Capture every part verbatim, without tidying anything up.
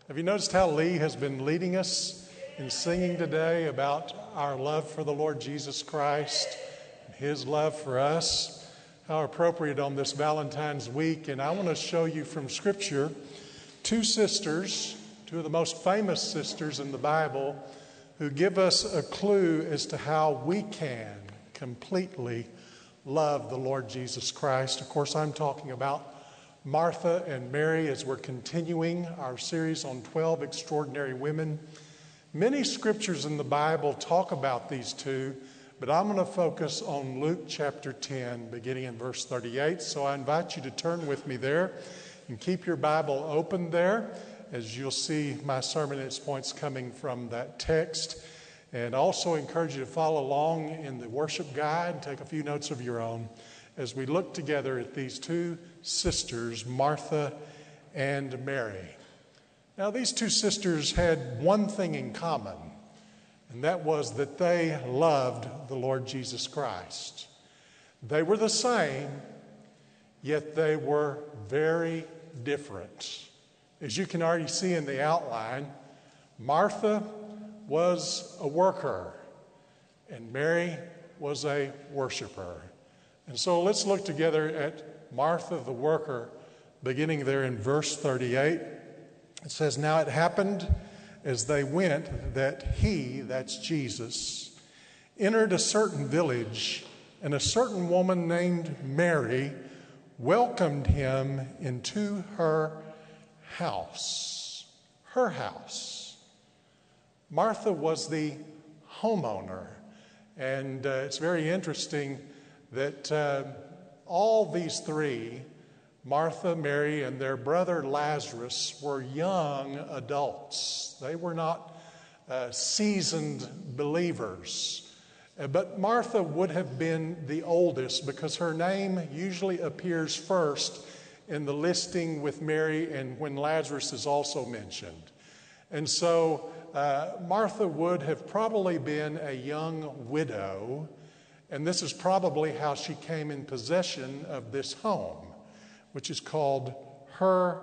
Have you noticed how Lee has been leading us in singing today about our love for the Lord Jesus Christ, His love for us? How appropriate on this Valentine's week. And I want to show you from Scripture two sisters, two of the most famous sisters in the Bible, who give us a clue as to how we can completely love the Lord Jesus Christ. Of course, I'm talking about Martha and Mary as we're continuing our series on twelve extraordinary women. Many scriptures in the Bible talk about these two, but I'm going to focus on Luke chapter ten, beginning in verse thirty-eight. So I invite you to turn with me there and keep your Bible open there, as you'll see my sermon and its points coming from that text. And also encourage you to follow along in the worship guide and take a few notes of your own as we look together at these two sisters, Martha and Mary. Now, these two sisters had one thing in common, and that was that they loved the Lord Jesus Christ. They were the same, yet they were very different. As you can already see in the outline, Martha was a worker, and Mary was a worshiper. And so let's look together at Martha the worker, beginning there in verse thirty-eight. It says, "Now it happened as they went that he," that's Jesus, "entered a certain village, and a certain woman named Mary welcomed him into her house." Her house. Martha was the homeowner, and uh, it's very interesting that uh, all these three, Martha, Mary, and their brother Lazarus, were young adults. They were not uh, seasoned believers. Uh, but Martha would have been the oldest because her name usually appears first in the listing with Mary and when Lazarus is also mentioned. And so uh, Martha would have probably been a young widow, and this is probably how she came in possession of this home, which is called her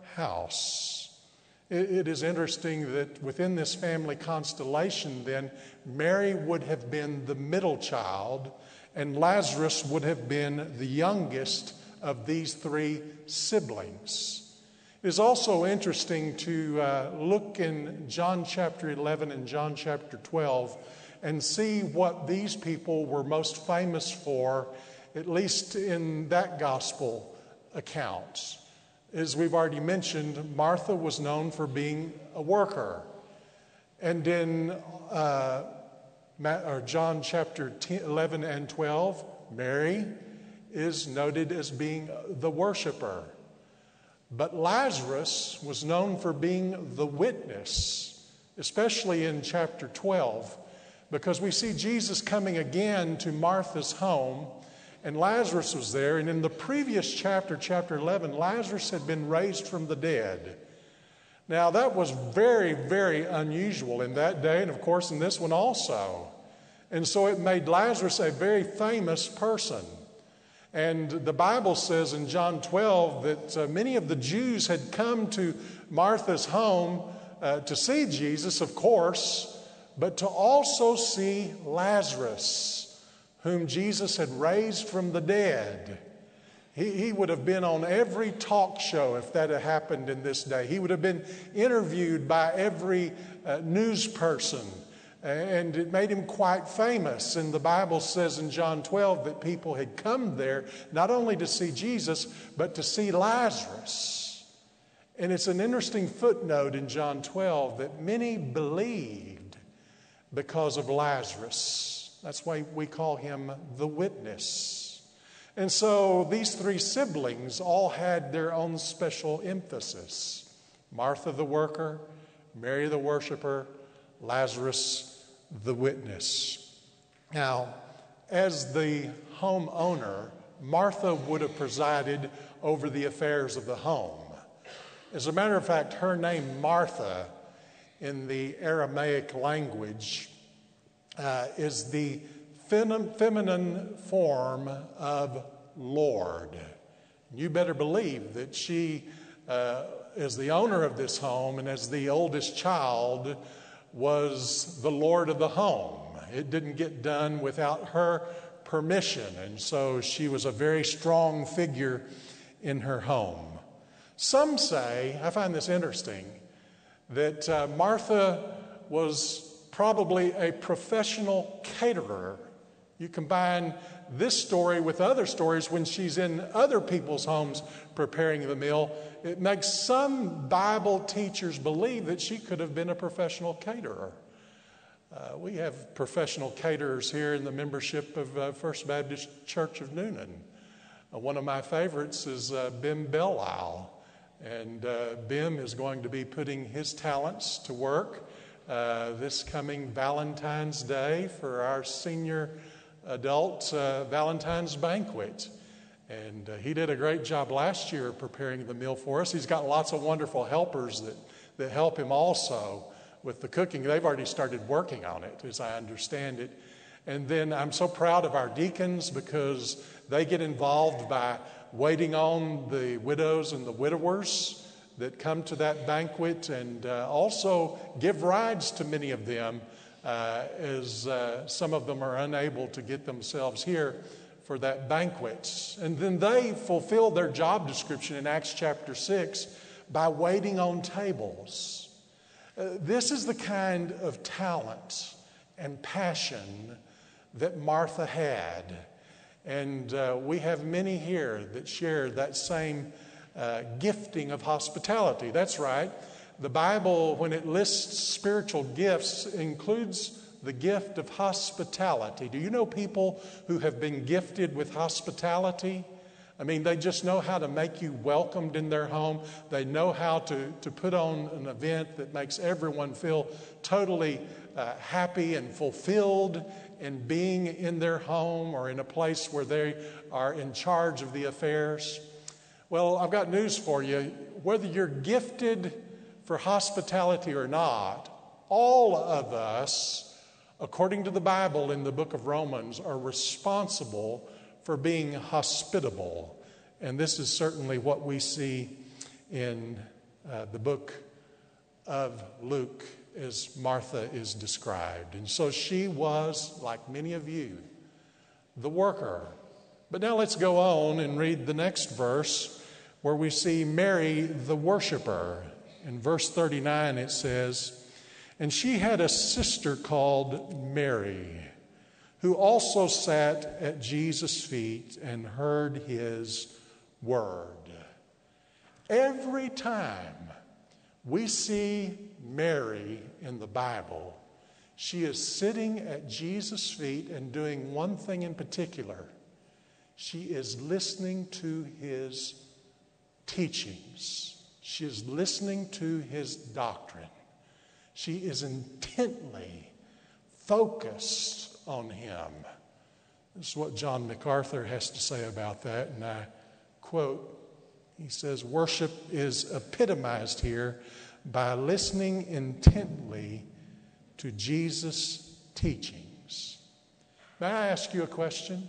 house. It, it is interesting that within this family constellation, then, Mary would have been the middle child, and Lazarus would have been the youngest of these three siblings. It is also interesting to uh, look in John chapter eleven and John chapter twelve and see what these people were most famous for, at least in that gospel account. As we've already mentioned, Martha was known for being a worker. And in uh, or John chapter eleven and twelve, Mary is noted as being the worshiper. But Lazarus was known for being the witness, especially in chapter twelve, because we see Jesus coming again to Martha's home, and Lazarus was there. And in the previous chapter, chapter eleven, Lazarus had been raised from the dead. Now, that was very, very unusual in that day, and of course in this one also. And so it made Lazarus a very famous person. And the Bible says in John twelve that uh, many of the Jews had come to Martha's home uh, to see Jesus, of course, but to also see Lazarus, whom Jesus had raised from the dead. He, he would have been on every talk show if that had happened in this day. He would have been interviewed by every uh, news person. And it made him quite famous. And the Bible says in John twelve that people had come there not only to see Jesus, but to see Lazarus. And it's an interesting footnote in John twelve that many believed because of Lazarus. That's why we call him the witness. And so these three siblings all had their own special emphasis. Martha the worker, Mary the worshiper, Lazarus the witness. Now, as the homeowner, Martha would have presided over the affairs of the home. As a matter of fact, her name Martha in the Aramaic language uh, is the fem- feminine form of Lord. You better believe that she uh, as the owner of this home and as the oldest child, was the Lord of the home. It didn't get done without her permission, and so she was a very strong figure in her home. Some say, I find this interesting, that uh, Martha was probably a professional caterer. You combine this story with other stories when she's in other people's homes preparing the meal, it makes some Bible teachers believe that she could have been a professional caterer. Uh, we have professional caterers here in the membership of uh, First Baptist Church of Newnan. Uh, one of my favorites is uh, Bim Belial. And uh, Bim is going to be putting his talents to work uh, this coming Valentine's Day for our senior adult uh, Valentine's banquet. And uh, he did a great job last year preparing the meal for us. He's got lots of wonderful helpers that, that help him also with the cooking. They've already started working on it, as I understand it. And then I'm so proud of our deacons because they get involved by waiting on the widows and the widowers that come to that banquet, and uh, also give rides to many of them uh, as uh, some of them are unable to get themselves here for that banquet. And then they fulfill their job description in Acts chapter six by waiting on tables. Uh, this is the kind of talent and passion that Martha had. And uh, we have many here that share that same uh, gifting of hospitality. That's right. The Bible, when it lists spiritual gifts, includes the gift of hospitality. Do you know people who have been gifted with hospitality? I mean, they just know how to make you welcomed in their home. They know how to, to put on an event that makes everyone feel totally uh, happy and fulfilled in being in their home or in a place where they are in charge of the affairs. Well, I've got news for you. Whether you're gifted for hospitality or not, all of us, according to the Bible in the book of Romans, are responsible for being hospitable. And this is certainly what we see in uh, the book of Luke as Martha is described. And so she was, like many of you, the worker. But now let's go on and read the next verse where we see Mary, the worshiper. In verse thirty-nine it says, "And she had a sister called Mary, who also sat at Jesus' feet and heard his word." Every time we see Mary in the Bible, she is sitting at Jesus' feet and doing one thing in particular. She is listening to his teachings. She is listening to his doctrine. She is intently focused on him. This is what John MacArthur has to say about that, and I quote, he says, "Worship is epitomized here by listening intently to Jesus' teachings." May I ask you a question?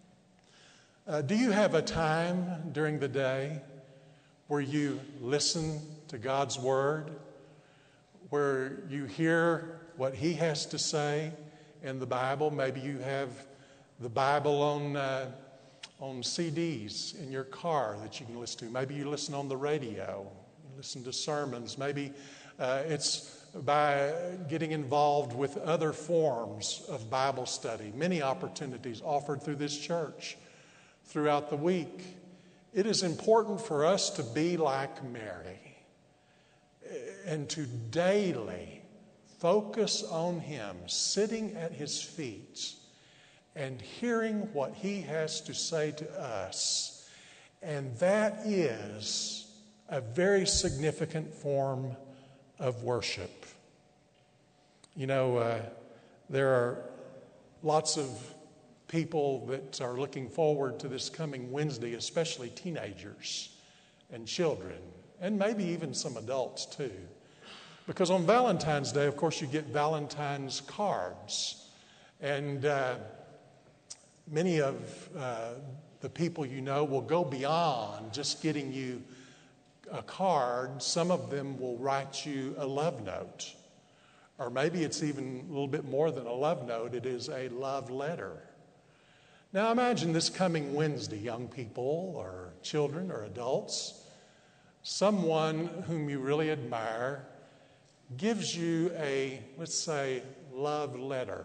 Uh, do you have a time during the day where you listen to God's word, where you hear what he has to say in the Bible? Maybe you have the Bible on uh, on C Ds in your car that you can listen to. Maybe you listen on the radio. You listen to sermons. Maybe uh, it's by getting involved with other forms of Bible study. Many opportunities offered through this church throughout the week. It is important for us to be like Mary and to daily focus on him, sitting at his feet and hearing what he has to say to us. And that is a very significant form of worship. You know, uh, there are lots of people that are looking forward to this coming Wednesday, especially teenagers and children, and maybe even some adults too. Because on Valentine's Day, of course, you get Valentine's cards. And uh, many of uh, the people you know will go beyond just getting you a card, some of them will write you a love note. Or maybe it's even a little bit more than a love note. It is a love letter. Now imagine this coming Wednesday, young people or children or adults, someone whom you really admire gives you a, let's say, love letter.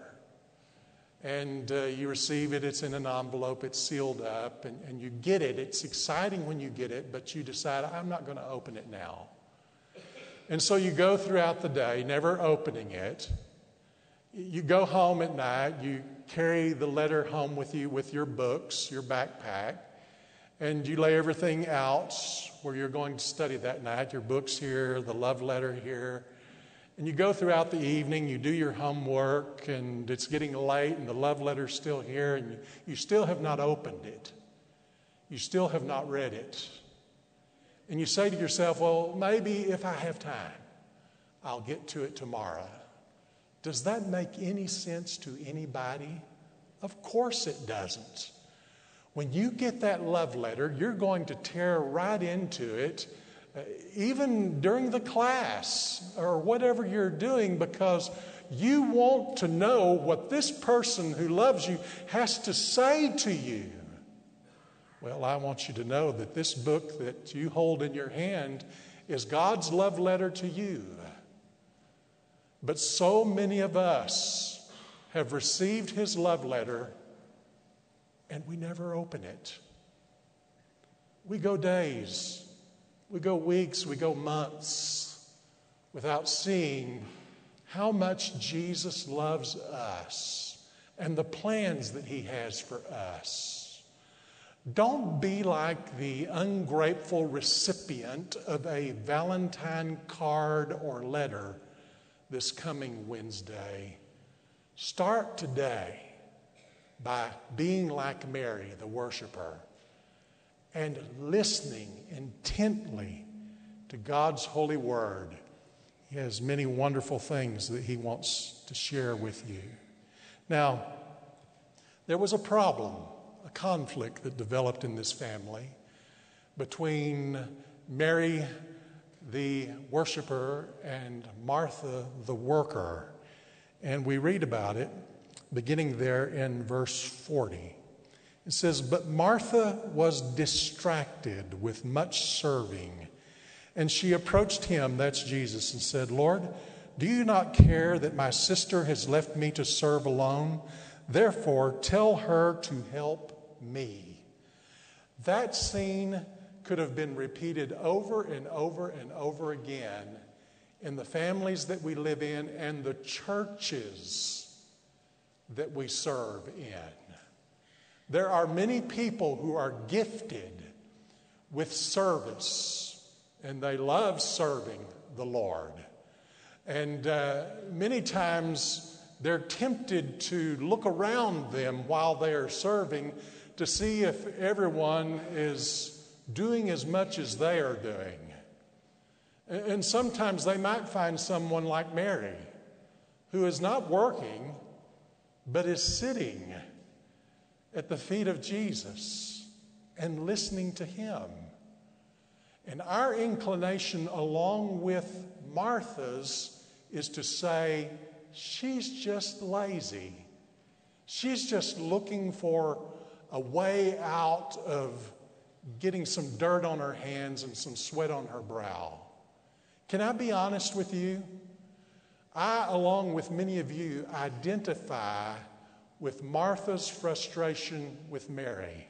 And uh, you receive it, it's in an envelope, it's sealed up, and, and you get it. It's exciting when you get it, but you decide, I'm not going to open it now. And so you go throughout the day, never opening it. You go home at night, you carry the letter home with you with your books, your backpack, and you lay everything out where you're going to study that night, your books here, the love letter here. And you go throughout the evening, you do your homework, and it's getting late, and the love letter's still here, and you, you still have not opened it. You still have not read it. And you say to yourself, well, maybe if I have time, I'll get to it tomorrow. Does that make any sense to anybody? Of course it doesn't. When you get that love letter, you're going to tear right into it, uh, even during the class or whatever you're doing, because you want to know what this person who loves you has to say to you. Well, I want you to know that this book that you hold in your hand is God's love letter to you. But so many of us have received his love letter and we never open it. We go days, we go weeks, we go months without seeing how much Jesus loves us and the plans that he has for us. Don't be like the ungrateful recipient of a Valentine card or letter this coming Wednesday. Start today by being like Mary, the worshiper, and listening intently to God's holy word. He has many wonderful things that he wants to share with you. Now, there was a problem, a conflict that developed in this family between Mary, the worshiper, and Martha, the worker. And we read about it beginning there in verse forty. It says, "But Martha was distracted with much serving, and she approached him," that's Jesus, "and said, 'Lord, do you not care that my sister has left me to serve alone? Therefore, tell her to help me.'" That scene could have been repeated over and over and over again in the families that we live in and the churches that we serve in. There are many people who are gifted with service, and they love serving the Lord. And uh, many times they're tempted to look around them while they are serving to see if everyone is doing as much as they are doing. And sometimes they might find someone like Mary, who is not working, but is sitting at the feet of Jesus and listening to him. And our inclination, along with Martha's, is to say, she's just lazy. She's just looking for a way out of getting some dirt on her hands and some sweat on her brow. Can I be honest with you? I, along with many of you, identify with Martha's frustration with Mary.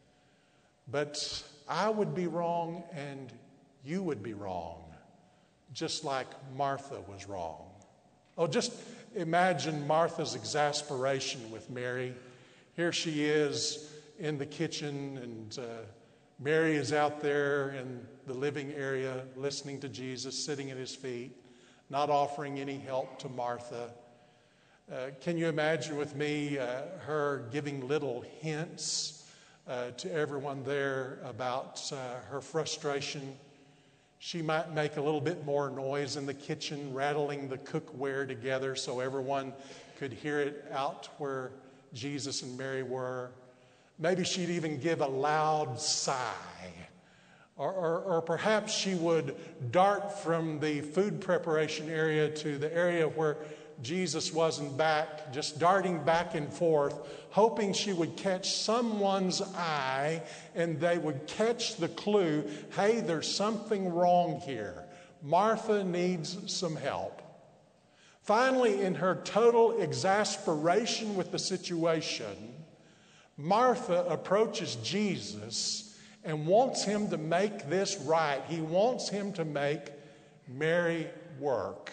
But I would be wrong and you would be wrong, just like Martha was wrong. Oh, just imagine Martha's exasperation with Mary. Here she is in the kitchen, and uh, Mary is out there in the living area listening to Jesus, sitting at his feet, not offering any help to Martha. Uh, can you imagine with me uh, her giving little hints uh, to everyone there about uh, her frustration? She might make a little bit more noise in the kitchen, rattling the cookware together so everyone could hear it out where Jesus and Mary were. Maybe she'd even give a loud sigh Or, or, or perhaps she would dart from the food preparation area to the area where Jesus wasn't back, just darting back and forth, hoping she would catch someone's eye and they would catch the clue, hey, there's something wrong here. Martha needs some help. Finally, in her total exasperation with the situation, Martha approaches Jesus and wants him to make this right. He wants him to make Mary work.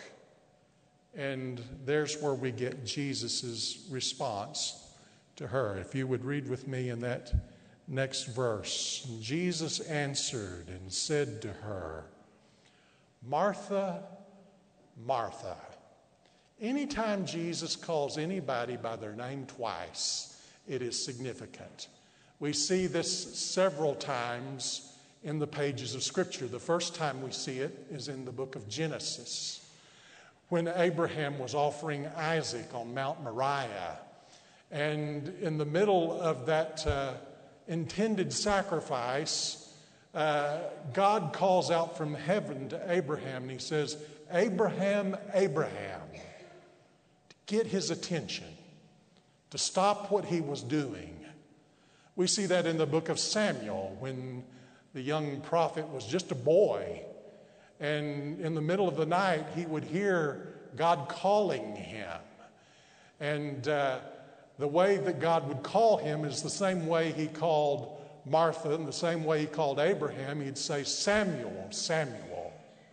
And there's where we get Jesus' response to her. If you would read with me in that next verse. Jesus answered and said to her, Martha, Martha. Anytime Jesus calls anybody by their name twice, it is significant. We see this several times in the pages of Scripture. The first time we see it is in the book of Genesis, when Abraham was offering Isaac on Mount Moriah. And in the middle of that uh, intended sacrifice, uh, God calls out from heaven to Abraham, and he says, Abraham, Abraham, to get his attention, to stop what he was doing. We see that in the book of Samuel, when the young prophet was just a boy, and in the middle of the night, he would hear God calling him. And uh, the way that God would call him is the same way he called Martha, and the same way he called Abraham. He'd say, Samuel, Samuel.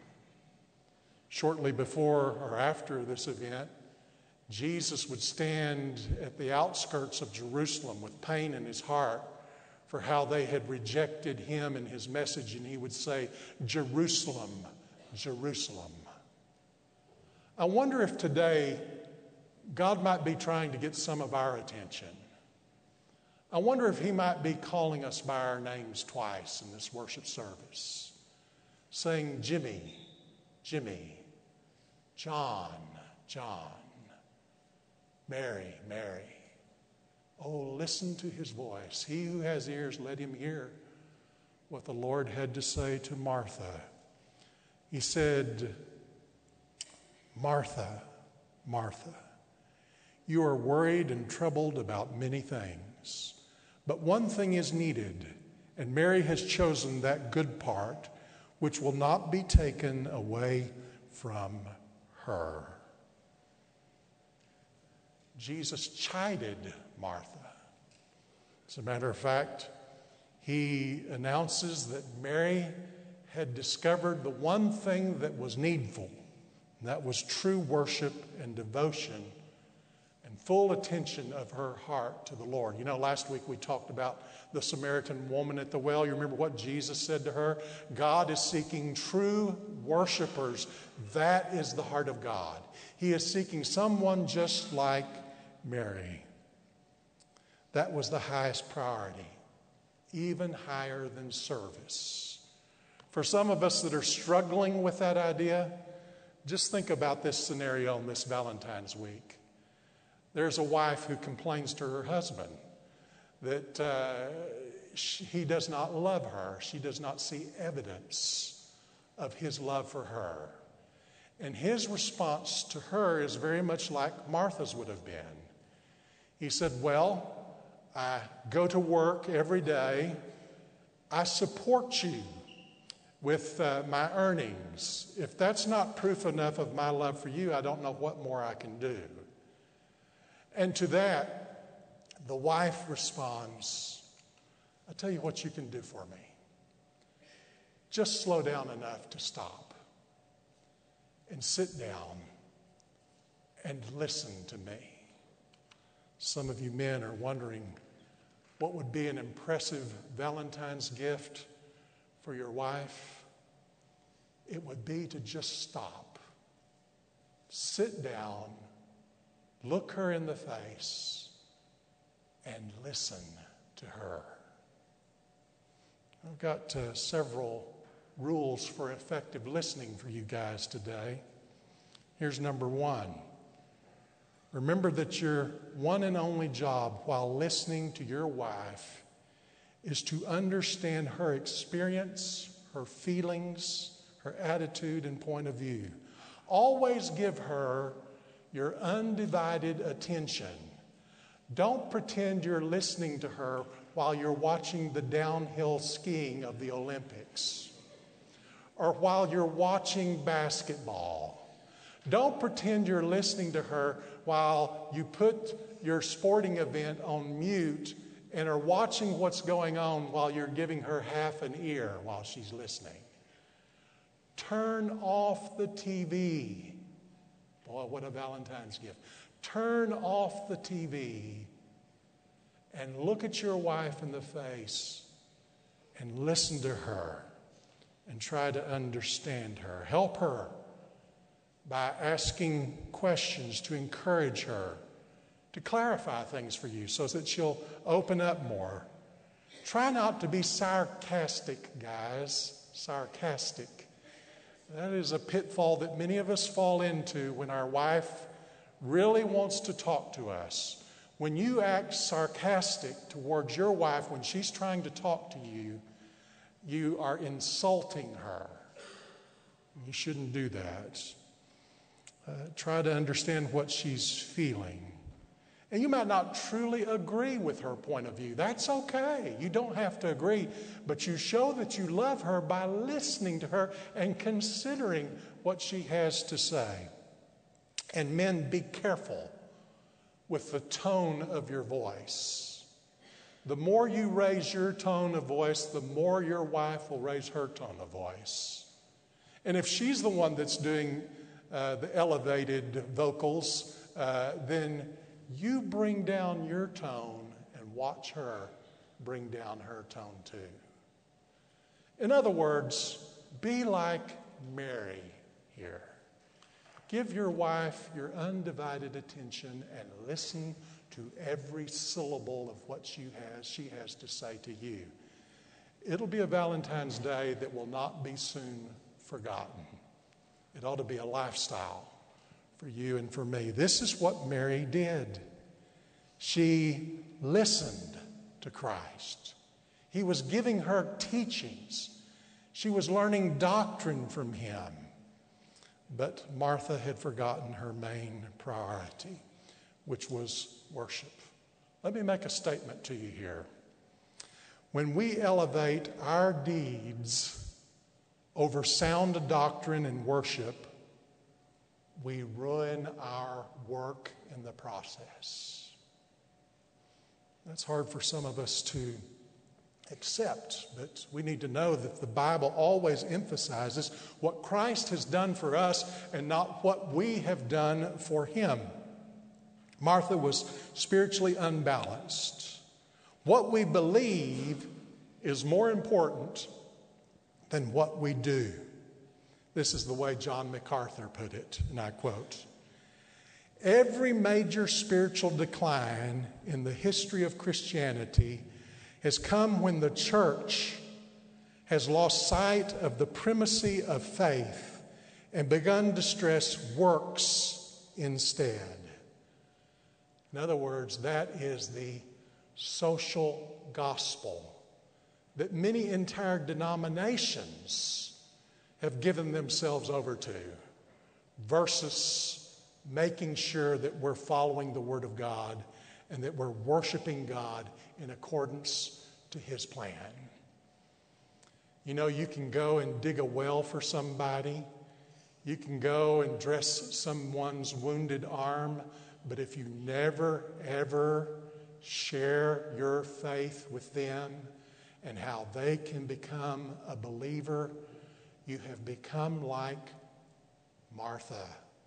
Shortly before or after this event, Jesus would stand at the outskirts of Jerusalem with pain in his heart for how they had rejected him and his message, and he would say, Jerusalem, Jerusalem. I wonder if today God might be trying to get some of our attention. I wonder if he might be calling us by our names twice in this worship service, saying, Jimmy, Jimmy, John, John. Mary, Mary. Oh, listen to his voice. He who has ears, let him hear what the Lord had to say to Martha. He said, Martha, Martha, you are worried and troubled about many things, but one thing is needed, and Mary has chosen that good part, which will not be taken away from her. Jesus chided Martha. As a matter of fact, he announces that Mary had discovered the one thing that was needful, and that was true worship and devotion and full attention of her heart to the Lord. You know, last week we talked about the Samaritan woman at the well. You remember what Jesus said to her? God is seeking true worshipers. That is the heart of God. He is seeking someone just like Mary. That was the highest priority, even higher than service. For some of us that are struggling with that idea, just think about this scenario on this Valentine's week. There's a wife who complains to her husband that uh, she, he does not love her. She does not see evidence of his love for her. And his response to her is very much like Martha's would have been. He said, well, I go to work every day. I support you with uh, my earnings. If that's not proof enough of my love for you, I don't know what more I can do. And to that, the wife responds, I'll tell you what you can do for me. Just slow down enough to stop and sit down and listen to me. Some of you men are wondering what would be an impressive Valentine's gift for your wife. It would be to just stop, sit down, look her in the face, and listen to her. I've got uh, several rules for effective listening for you guys today. Here's number one. Remember that your one and only job while listening to your wife is to understand her experience, her feelings, her attitude, and point of view. Always give her your undivided attention. Don't pretend you're listening to her while you're watching the downhill skiing of the Olympics or while you're watching basketball. Don't pretend you're listening to her while you put your sporting event on mute and are watching what's going on while you're giving her half an ear while she's listening. Turn off the T V. Boy, what a Valentine's gift. Turn off the T V and look at your wife in the face and listen to her and try to understand her. Help her by asking questions to encourage her, to clarify things for you so that she'll open up more. Try not to be sarcastic, guys. Sarcastic. That is a pitfall that many of us fall into when our wife really wants to talk to us. When you act sarcastic towards your wife when she's trying to talk to you, you are insulting her. You shouldn't do that. Uh, try to understand what she's feeling. And you might not truly agree with her point of view. That's okay. You don't have to agree. But you show that you love her by listening to her and considering what she has to say. And men, be careful with the tone of your voice. The more you raise your tone of voice, the more your wife will raise her tone of voice. And if she's the one that's doing uh, the elevated vocals, uh, then you bring down your tone and watch her bring down her tone too. In other words, be like Mary here. Give your wife your undivided attention and listen to every syllable of what she has, she has to say to you. It'll be a Valentine's Day that will not be soon forgotten. It ought to be a lifestyle for you and for me. This is what Mary did. She listened to Christ. He was giving her teachings. She was learning doctrine from him. But Martha had forgotten her main priority, which was worship. Let me make a statement to you here. When we elevate our deeds over sound doctrine and worship, we ruin our work in the process. That's hard for some of us to accept, but we need to know that the Bible always emphasizes what Christ has done for us and not what we have done for him. Martha was spiritually unbalanced. What we believe is more important than what we do. This is the way John MacArthur put it, and I quote, "Every major spiritual decline in the history of Christianity has come when the church has lost sight of the primacy of faith and begun to stress works instead." In other words, that is the social gospel that many entire denominations have given themselves over to, versus making sure that we're following the Word of God and that we're worshiping God in accordance to his plan. You know, you can go and dig a well for somebody. You can go and dress someone's wounded arm. But if you never, ever share your faith with them and how they can become a believer, you have become like Martha.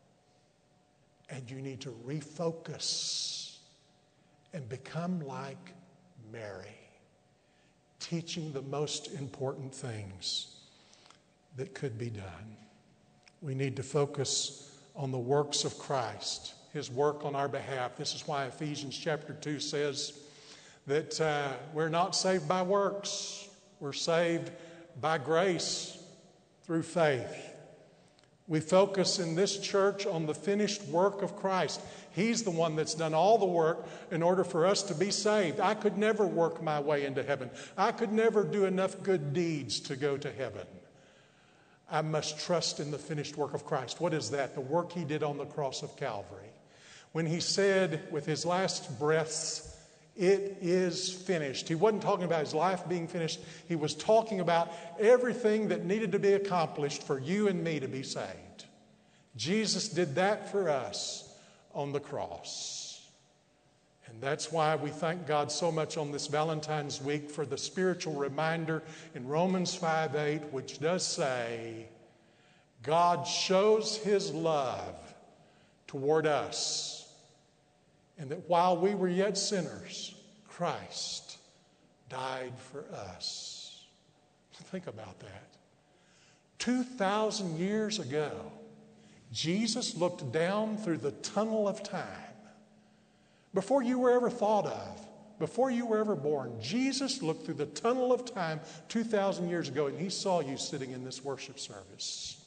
And you need to refocus and become like Mary, teaching the most important things that could be done. We need to focus on the works of Christ, his work on our behalf. This is why Ephesians chapter two says that uh, we're not saved by works. We're saved by grace through faith. We focus in this church on the finished work of Christ. He's the one that's done all the work in order for us to be saved. I could never work my way into heaven. I could never do enough good deeds to go to heaven. I must trust in the finished work of Christ. What is that? The work he did on the cross of Calvary. When he said with his last breaths, "It is finished." He wasn't talking about his life being finished. He was talking about everything that needed to be accomplished for you and me to be saved. Jesus did that for us on the cross. And that's why we thank God so much on this Valentine's week for the spiritual reminder in Romans five eight, which does say, God shows his love toward us, and that while we were yet sinners, Christ died for us. Think about that. two thousand years ago, Jesus looked down through the tunnel of time. Before you were ever thought of, before you were ever born, Jesus looked through the tunnel of time two thousand years ago, and he saw you sitting in this worship service.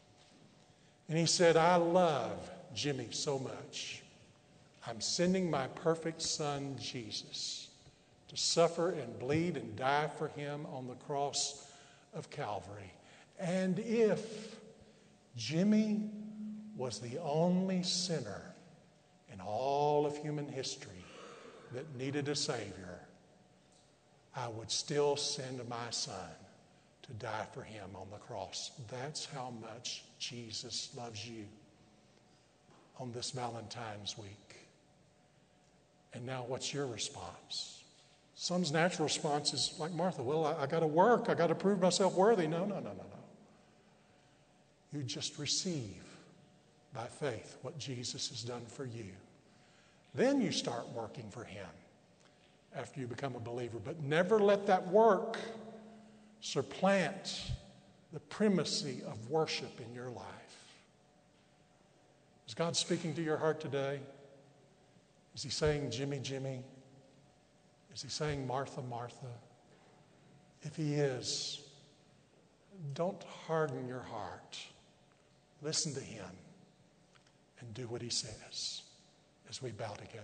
And he said, I love Jimmy so much. I'm sending my perfect son, Jesus, to suffer and bleed and die for him on the cross of Calvary. And if Jimmy was the only sinner in all of human history that needed a Savior, I would still send my son to die for him on the cross. That's how much Jesus loves you on this Valentine's week. And now what's your response? Some's natural response is like Martha, well, I, I got to work. I got to prove myself worthy. No, no, no, no, no. You just receive by faith what Jesus has done for you. Then you start working for him after you become a believer. But never let that work supplant the primacy of worship in your life. Is God speaking to your heart today? Is he saying, Jimmy, Jimmy? Is he saying, Martha, Martha? If he is, don't harden your heart. Listen to him and do what he says as we bow together.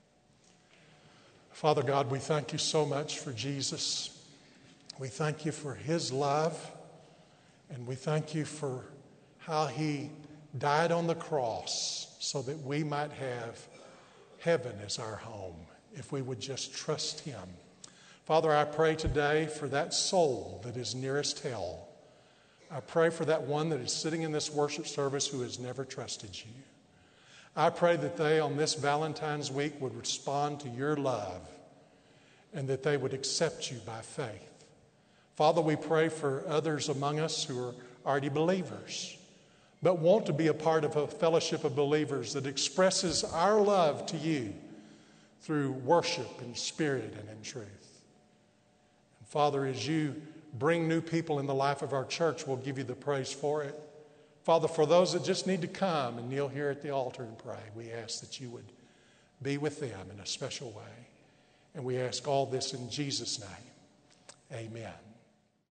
Father God, we thank you so much for Jesus. We thank you for his love, and we thank you for how he died on the cross so that we might have heaven as our home if we would just trust him. Father, I pray today for that soul that is nearest hell. I pray for that one that is sitting in this worship service who has never trusted you. I pray that they on this Valentine's week would respond to your love and that they would accept you by faith. Father, we pray for others among us who are already believers, but want to be a part of a fellowship of believers that expresses our love to you through worship in spirit and in truth. And Father, as you bring new people in the life of our church, we'll give you the praise for it. Father, for those that just need to come and kneel here at the altar and pray, we ask that you would be with them in a special way. And we ask all this in Jesus' name. Amen.